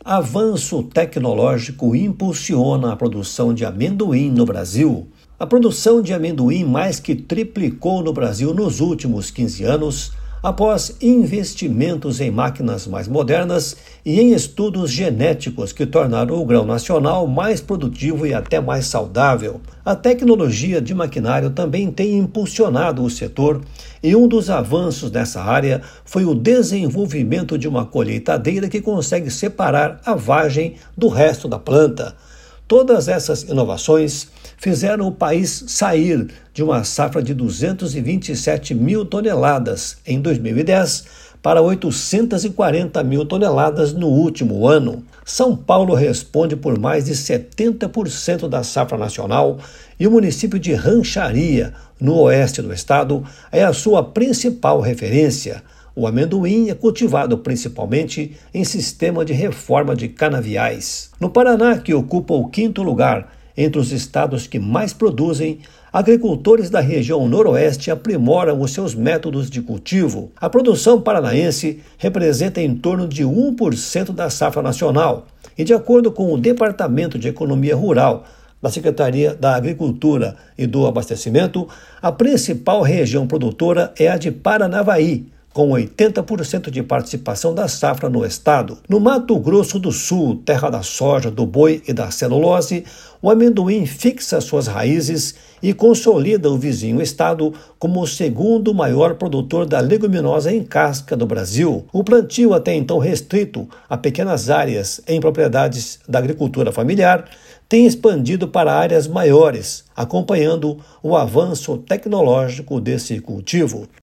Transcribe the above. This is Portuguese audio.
Avanço tecnológico impulsiona a produção de amendoim no Brasil. A produção de amendoim mais que triplicou no Brasil nos últimos 15 anos, após investimentos em máquinas mais modernas e em estudos genéticos que tornaram o grão nacional mais produtivo e até mais saudável. A tecnologia de maquinário também tem impulsionado o setor e um dos avanços nessa área foi o desenvolvimento de uma colheitadeira que consegue separar a vagem do resto da planta. Todas essas inovações fizeram o país sair de uma safra de 227 mil toneladas em 2010 para 840 mil toneladas no último ano. São Paulo responde por mais de 70% da safra nacional e o município de Rancharia, no oeste do estado, é a sua principal referência. O amendoim é cultivado principalmente em sistema de reforma de canaviais. No Paraná, que ocupa o 5º lugar entre os estados que mais produzem, agricultores da região noroeste aprimoram os seus métodos de cultivo. A produção paranaense representa em torno de 1% da safra nacional e, de acordo com o Departamento de Economia Rural da Secretaria da Agricultura e do Abastecimento, a principal região produtora é a de Paranavaí, com 80% de participação da safra no estado. No Mato Grosso do Sul, terra da soja, do boi e da celulose, o amendoim fixa suas raízes e consolida o vizinho estado como o segundo maior produtor da leguminosa em casca do Brasil. O plantio, até então restrito a pequenas áreas em propriedades da agricultura familiar, tem expandido para áreas maiores, acompanhando o avanço tecnológico desse cultivo.